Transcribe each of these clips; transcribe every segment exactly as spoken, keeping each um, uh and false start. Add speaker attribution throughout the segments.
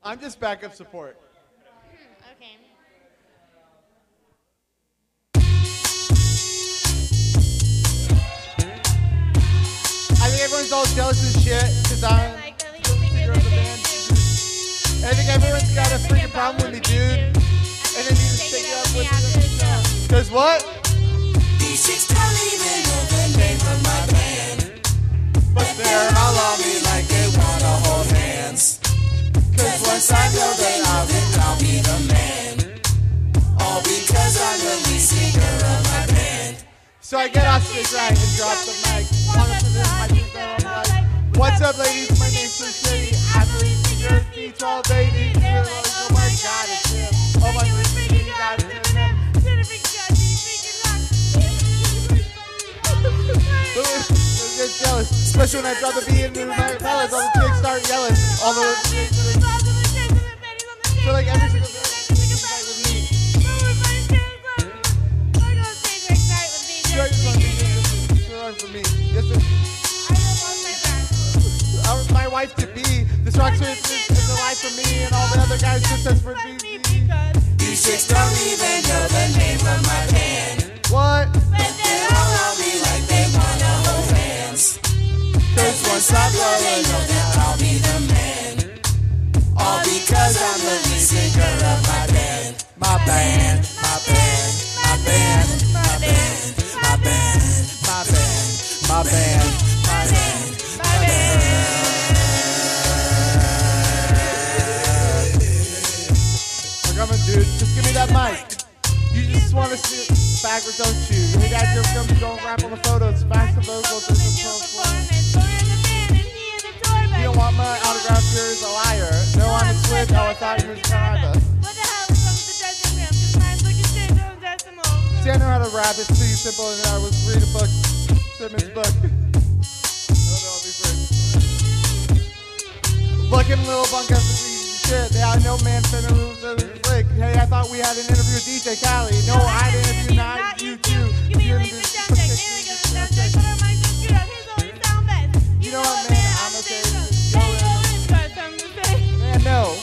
Speaker 1: I'm just backup support.
Speaker 2: Okay.
Speaker 1: I think everyone's all jealous and shit because I'm
Speaker 2: Like the lead
Speaker 1: the
Speaker 2: singer
Speaker 1: singer
Speaker 2: of
Speaker 1: of
Speaker 2: the
Speaker 1: the
Speaker 2: band.
Speaker 1: band. I think everyone's got a freaking problem with me, dude. And they need to stick it up with me. Because what?
Speaker 3: These chicks don't even know the name of my band, but they're all on me like they wanna hold hands. Cause once I know that I'll be, I'll be the man, all because I'm the lead singer of my band.
Speaker 1: So I get off stage right and drop the mic. Walk up to this microphone, I'm like, what's up, ladies? My name's Slim Shady. I'm the lead singer of D twelve, baby. They're like, oh my god, it's him. Oh my god, it's him. Get jealous, especially when I drop the beat into my fellas. All the chicks start yelling. All the so like every single day, fight with me. You just want to be learn from me. Yes, sir. Uh, my wife to be. This rock is, is a life for me, and all the other guys just as for me.
Speaker 3: These chicks don't even know the name of my band,
Speaker 1: What?
Speaker 3: but they're all on me like they wanna hold hands. Cause once I blow, they know that I'll be the man, all because I'm the lead singer of my band. My band, my band, my band, my band, my band, my band, my band, my band, my band.
Speaker 1: We're coming, dude. Just give me that mic. You just want to sit backwards, don't you? Hey guys, here comes don't rap on the photos. Smash the vocals in the performance. You don't want my autograph, you're a liar. No, I'm a switch. Oh, I thought you were private.
Speaker 2: What the hell is wrong with the dressing room? Just mine's looking straight on decimal.
Speaker 1: See, I know how to rap. It's pretty simple, and I was reading a book, Simmons' book. I don't know, I'll be free. Looking little bunk up the shit. Yeah, I know man finna lose the flick. Hey, I thought we had an interview with D J Khaled. No, I had an interview, not you two.
Speaker 2: Give me a
Speaker 1: You
Speaker 2: lead for sound check. Nearly got a sound check, but I might just screw up. Here's all the sound best.
Speaker 1: You know what, man? I'm a say. Man, no.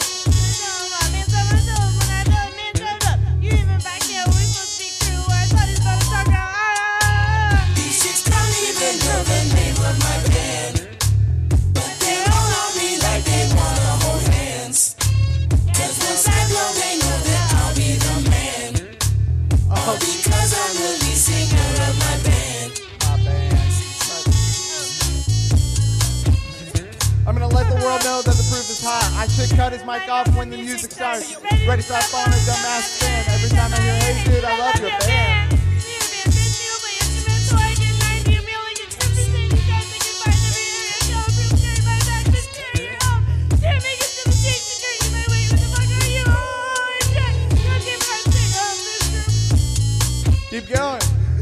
Speaker 3: These chicks don't even know the name of my band, but they're all on me like they wanna hold hands. Cause once I blow, they know that I'll be the man, all because I'm the lead singer of my band.
Speaker 1: My band. I'm gonna let the world know that the proof is hot. I should cut his mic off when the music starts. Ready, slap on a dumbass fan. Every time I hear, hey dude, I love your band. Keep going.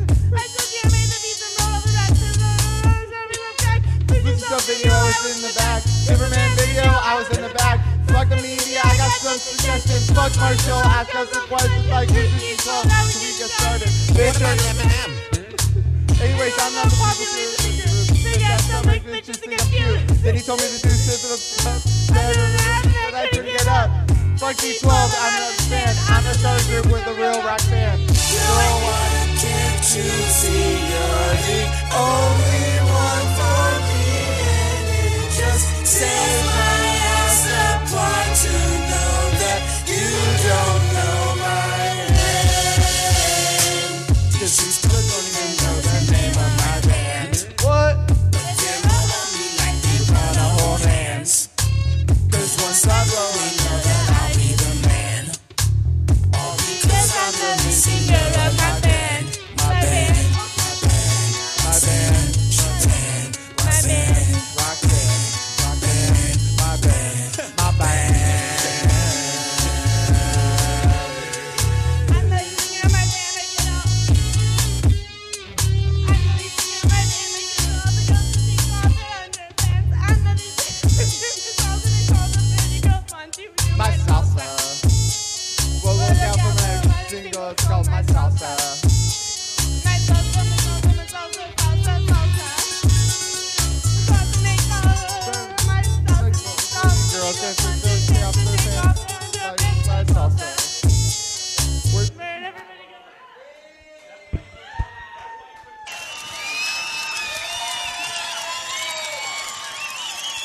Speaker 1: This is the video, I was in the back. Superman video, I was in the back. Fuck the media, I got some suggestions. Fuck Marshall, ask us the questions like who's this club so we get started. Bitch, Eminem. Anyways, I'm not the people to big ass stomach, bitches think I'm cute. Then he told me to do shit to the that I couldn't get up. Fuck D twelve, I'm not a fan. I'm a starter with a real rock fan.
Speaker 3: So why can't you see you're the only one for me? And it just sets my ass apart to know that you don't know my name. Cause you still don't even know the name of my band.
Speaker 1: What?
Speaker 3: But they're all on me like they wanna hold hands. Cause once I blow, I know that I'll be the man, all because I'm the lead singer of my band. My band, my band, my band, my band.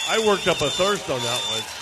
Speaker 4: I worked up a thirst on that one.